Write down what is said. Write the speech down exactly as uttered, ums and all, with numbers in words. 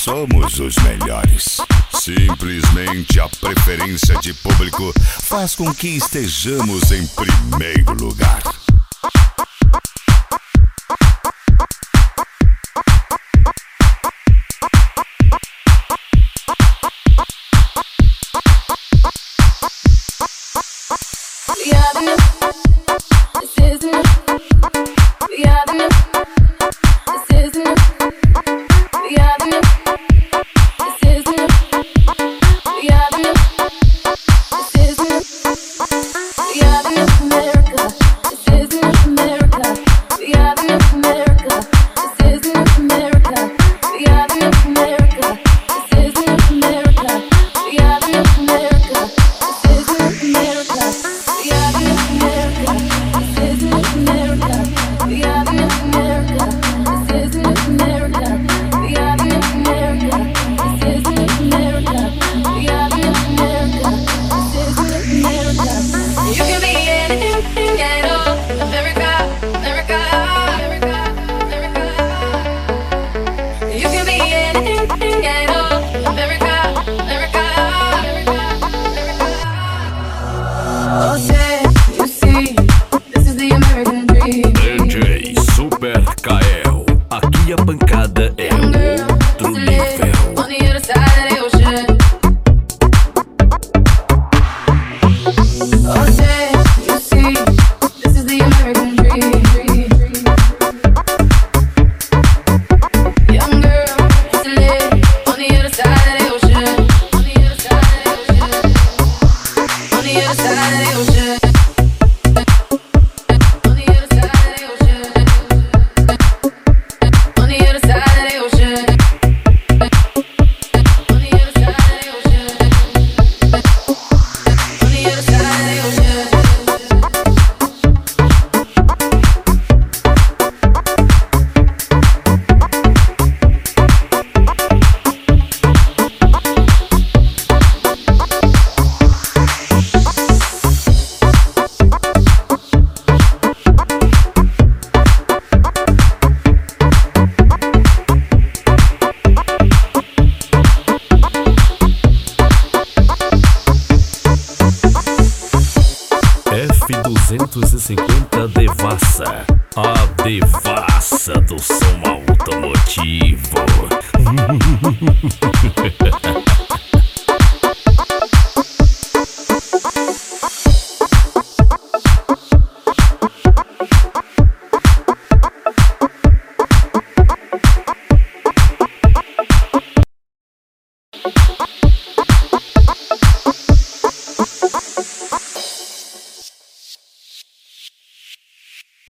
somos os melhores. Simplesmente a preferência de público faz com que estejamos em primeiro lugar. We are the new, this is the new. We are the new, this is the new. We are the new, this is the new. We are the new, this is the new. We are the new America, this is the new America. We are the new America, this is the new America. We are the new America, this is the new America. We are the new America, this is the new America. We are the new America, this is the new America. We are the new America, this is the new America. We are the new America, this is the new America. We are the new America, this is the new America. You can be anything at all, America, America, America, America. You can be anything at all, America, America, America, America. Oh, say, you see, this is the American dream. D J Super Kael, aqui a pancada é Young girl, outro to live nível. on the other side of the ocean. Oh, say, you see, this is the American dream. Young girl, to live on the other side of the ocean. On the other side of the ocean. On the other side of the ocean. On the other side of the ocean. On the other side of the ocean. On the other side of the ocean. On the other side of the ocean. F duzentos e cinquenta Devassa, a devassa do som automotivo.